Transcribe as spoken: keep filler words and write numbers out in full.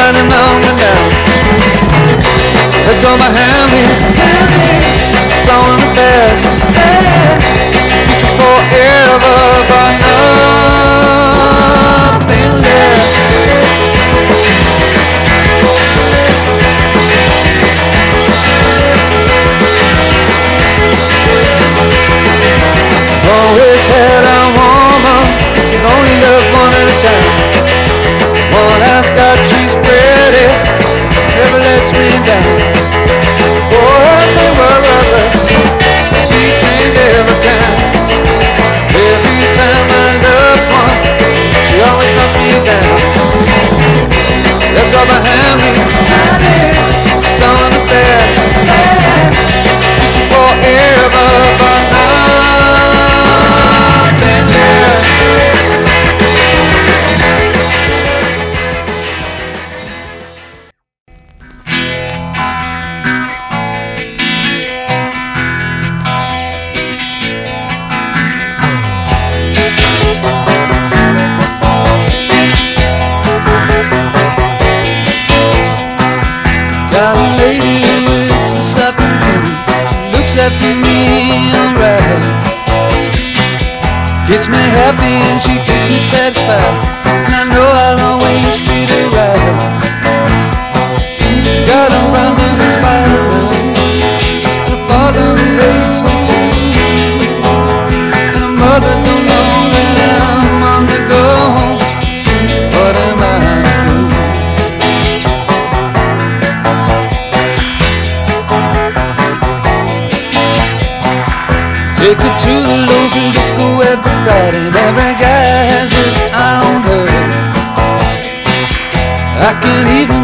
running on and down. That's all behind me, behind me. It's all in the past. Future's forever, but nothing left. Always had a woman, can only love one at a time. One I've got, she's pretty, never lets me down. For her there were others, she changed every time. Every time I loved one, she always knocks me down. That's all behind me, behind me. It's all in the past. Future's forever, but nothing left. Got a lady with some soft and pretty, looks after me alright. Gets me happy and she gets me satisfied, and I know I'll always treat her right. She's got a brother who's Spider-Man, and a father who raised me too, and a mother don't know that I'm on the go. What am I to do? Take her to the local disco every Friday, and every guy has his eye on her. I can even